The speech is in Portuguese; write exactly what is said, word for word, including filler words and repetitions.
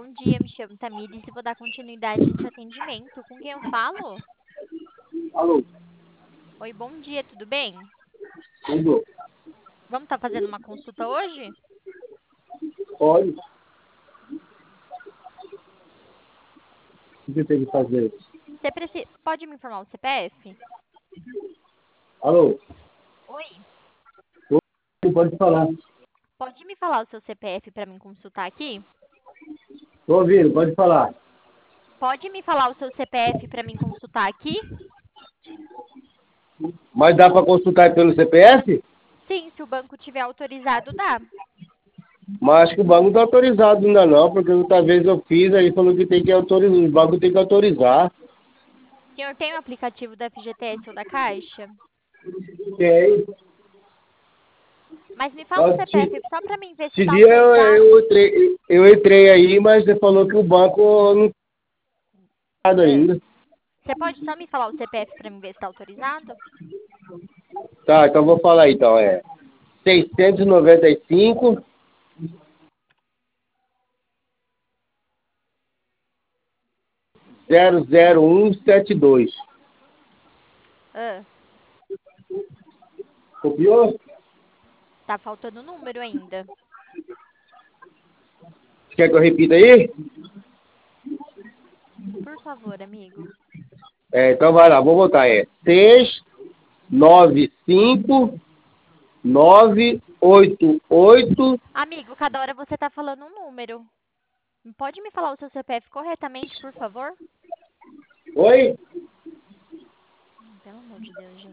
bom dia. Me chamo Tamires e vou dar continuidade nesse atendimento. Com quem eu falo? Alô, Oi, bom dia, tudo bem? tudo? Vamos estar fazendo uma consulta hoje? Pode? O que você tem que fazer? Você preci... Pode me informar o C P F? Alô, Oi. pode falar. Pode me falar o seu C P F para mim consultar aqui? Tô ouvindo, pode falar. Pode me falar o seu C P F para mim consultar aqui? Mas dá para consultar pelo C P F? Sim, se o banco tiver autorizado, dá. Mas acho que o banco não está autorizado ainda não, porque outra vez eu fiz, aí falou que tem que autorizar, o banco tem que autorizar. O senhor tem o aplicativo da F G T S ou da Caixa? Tem. Mas me fala o Mas esse C P F só para mim ver se esse está dia eu, autorizado. eu, entrei, eu entrei aí, mas você falou que o banco não está Ah, ainda. Você pode só me falar o C P F para mim ver se está autorizado? Tá, então vou falar então, é seiscentos e noventa e cinco, zero zero um sete dois. Ah, Copiou? tá faltando o número ainda. Quer que eu repita aí? Por favor, amigo. É, então vai lá, vou botar. É seis nove cinco nove oito oito. Amigo, cada hora você tá falando um número. Pode me falar o seu C P F corretamente, por favor? Oi? Pelo amor de Deus, gente.